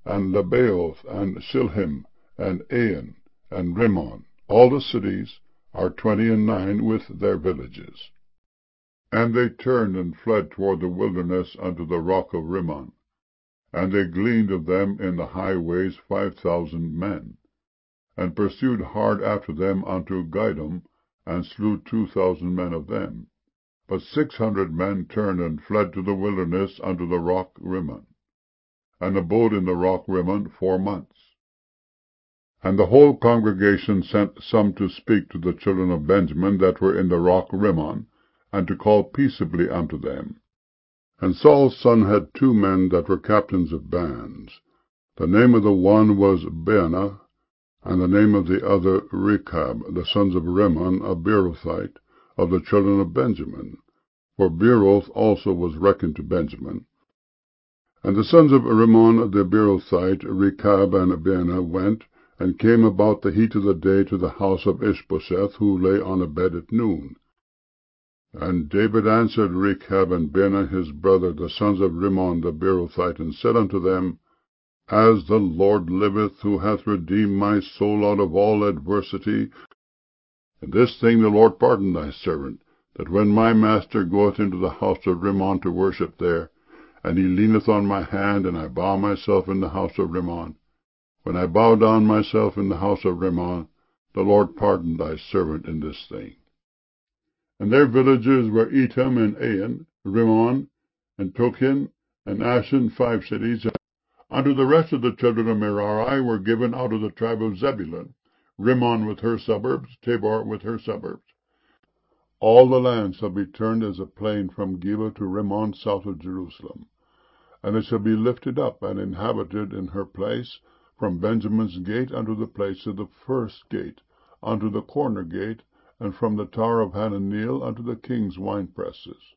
and Lebaoth, and Shilhim, and Ain, and Rimmon. All the cities are 29 with their villages. And they turned and fled toward the wilderness unto the rock of Rimmon. And they gleaned of them in the highways 5,000 men, and pursued hard after them unto Gidom, and slew 2,000 men of them. But 600 men turned and fled to the wilderness unto the rock Rimmon, and abode in the rock Rimmon 4 months. And the whole congregation sent some to speak to the children of Benjamin that were in the rock Rimmon, and to call peaceably unto them. And Saul's son had 2 men that were captains of bands. The name of the one was Baanah, and the name of the other Rechab, the sons of Rimmon, a Beerothite, of the children of Benjamin. For Beeroth also was reckoned to Benjamin. And the sons of Rimmon the Beerothite, Rechab and Baanah, went, and came about the heat of the day to the house of Ishbosheth, who lay on a bed at noon. And David answered Rechab and Baanah his brother, the sons of Rimmon the Beerothite, and said unto them, As the Lord liveth, who hath redeemed my soul out of all adversity, in this thing the Lord pardon thy servant, that when my master goeth into the house of Rimmon to worship there, and he leaneth on my hand, and I bow myself in the house of Rimmon, when I bow down myself in the house of Rimmon, the Lord pardon thy servant in this thing. And their villages were Etam, and Ain, Rimmon, and Tochen, and Ashan, 5 cities. Unto the rest of the children of Merari were given out of the tribe of Zebulun, Rimmon with her suburbs, Tabor with her suburbs. All the land shall be turned as a plain from Geba to Rimmon south of Jerusalem, and it shall be lifted up and inhabited in her place, from Benjamin's gate unto the place of the first gate, unto the corner gate, and from the tower of Hananeel unto the king's winepresses.